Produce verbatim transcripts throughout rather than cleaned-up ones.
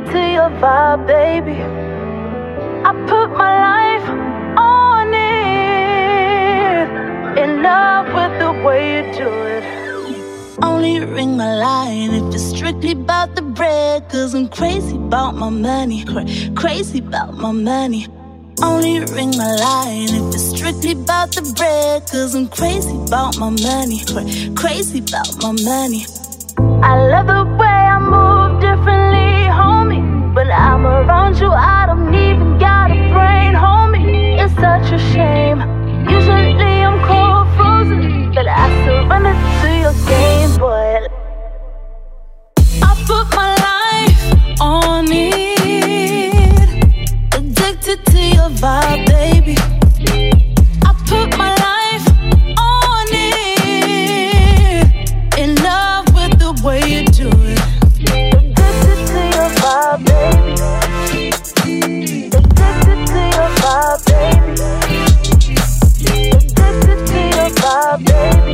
to your vibe, baby. I put my life on it. In love with the way you do it. Only ring my line if it's strictly about the bread. Cause I'm crazy about my money. Cra- crazy about my money. Only ring my line if it's strictly about the bread. Cause I'm crazy about my money. Cra- crazy about my money. I love the way I move differently, homie. When I'm around you, I don't even got a brain, homie. It's such a shame. Usually I'm cold frozen, but I surrender to your game, boy. I put my life on it. Addicted to your vibe, baby. I put my life on it. In love with the way you do it. Addicted to your vibe, baby. Addicted to your vibe, baby. Addicted to your vibe, baby.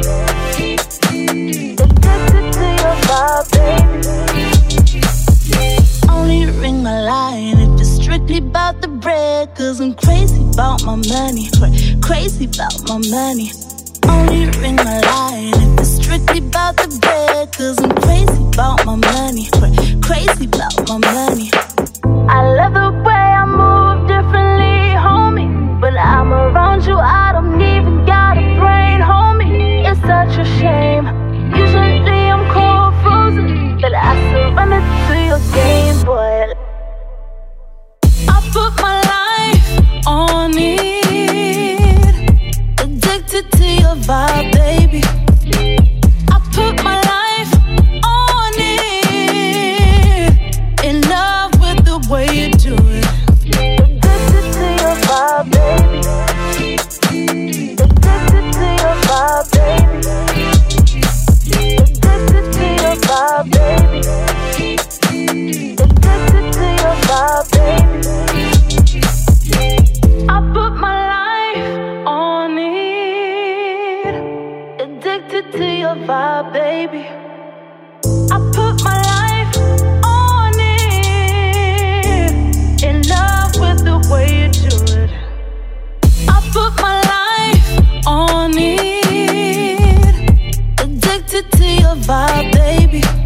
Addicted to your vibe, baby. Only ring my line if it's strictly about the bread. Cause I'm crazy about my money. Cra- crazy about my money. Only ring my line if it's strictly about the bread. Cause I'm crazy about my money. Cra- crazy about my money. I love the way I move differently, homie. When I'm around you, I don't even got a brain, homie. It's such a shame. Usually I'm cold frozen, but I surrender to your game, boy. I put my life on it. Addicted to your vibe, baby. I put my life on it. In love with the way you do it. Addicted to your vibe, baby. Addicted to your vibe, baby. Addicted to your vibe, baby. Addicted to your vibe, baby. I put my life on it. Addicted to your vibe, baby. I put my life on it. In love with the way you do it. I put my life on it. Addicted to your vibe, baby.